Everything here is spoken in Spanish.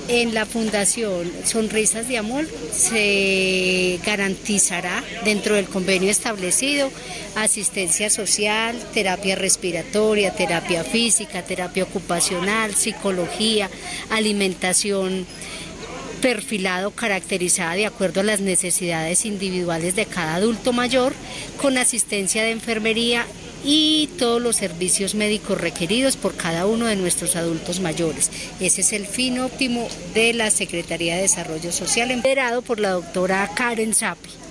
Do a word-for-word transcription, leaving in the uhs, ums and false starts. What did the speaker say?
En la Fundación Sonrisas de Amor se garantizará dentro del convenio establecido asistencia social, terapia respiratoria, terapia física, terapia ocupacional, psicología, alimentación perfilado, caracterizada de acuerdo a las necesidades individuales de cada adulto mayor, con asistencia de enfermería y todos los servicios médicos requeridos por cada uno de nuestros adultos mayores. Ese es el fin óptimo de la Secretaría de Desarrollo Social, liderado por la doctora Karen Sapi.